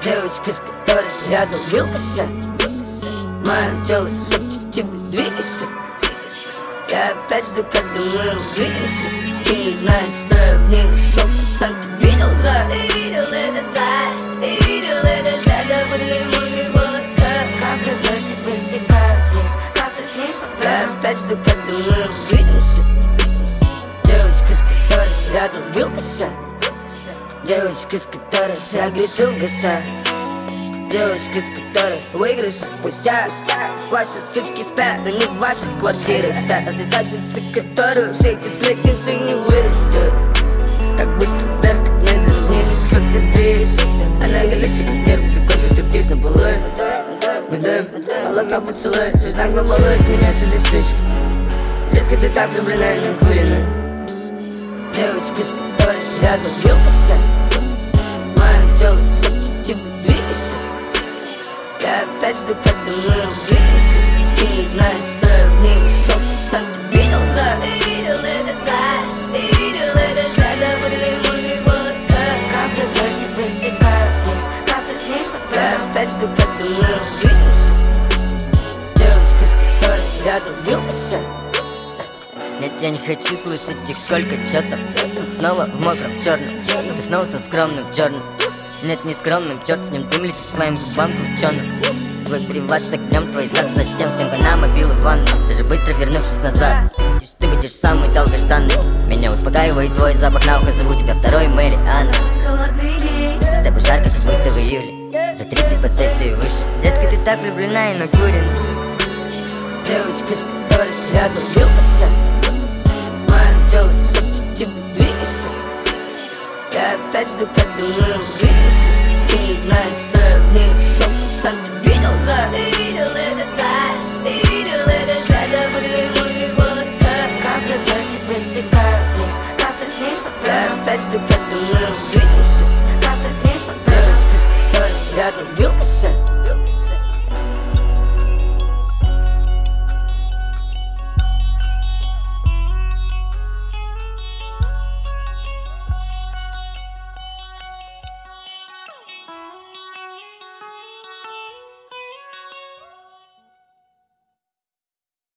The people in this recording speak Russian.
Девочка, с которой рядом Вилкася, мое тело шепчет тебе двигайся. Я опять жду, когда мы увидимся. Ты не знаешь, что я в ней нашел, пацан, ты видел за? Ты видел этот сайт, ты видел этот сайт, запутанный мудрый волоса. Капли в тебе стекают вниз, капли вниз по Я опять жду, когда мы увидимся. Девочка, с которой рядом Вилкася, девочка, с которой я грешил в гостях, девочка, с которой выигрыш пустяк. Ваши сучки спят, но не в ваших квартирах. Старая задница, которую все эти сплетницы не вырастет. Как быстро вверх, как медленно вниз, что ты трешь. Она голится, как нервы, закончив стриптиз на полу. Мы даем молока поцелуй, жизнь нагло балует меня с этой сучкой. Детка, ты так влюблена и накурена. Девочка, с которой рядом Вилкася, мое тело шепчет тебе двигайся. Я опять жду, когда мы увидимся. Ты не знаешь, что я в ней нашел, пацан, ты видел за? Ты видел этот сайт, ты видел этот сайт, запутанный мудрый волоса. Капли в тебе стекают вниз, капли вниз по Я опять жду, когда мы увидимся. Девочка, с которой рядом Вилкася. Нет, я не хочу слышать их, сколько чё там. Снова в мокром черном, ты снова со скромным черным. Нет, не скромным, черт с ним, дым летит к твоим губам крученым. Твой приват с огнем, твой зад, зачтем всем на мобилы в ванну. Даже быстро вернувшись назад, ты будешь самый долгожданный. Меня успокаивает твой запах, на ухо зову тебя второй Мэри Анна. холодный день. С тобой жарко, как будто в июле, за 30 по Цельсию и выше. Детка, ты так влюблена и накурена. Девочка, с которой рядом Вилкася, мое тело шепчет тебе двигайся. Я опять жду, когда мы увидимся. Ты не знаешь, что я в ней нашел, пацан, ты видел за? Ты видел этот сайт, ты видел этот сайт, запутанный мудрый волоса. Капли в тебе стекают вниз, капли вниз по Я опять жду, когда мы увидимся. капли вниз по Девочка, с которой рядом Вилкася,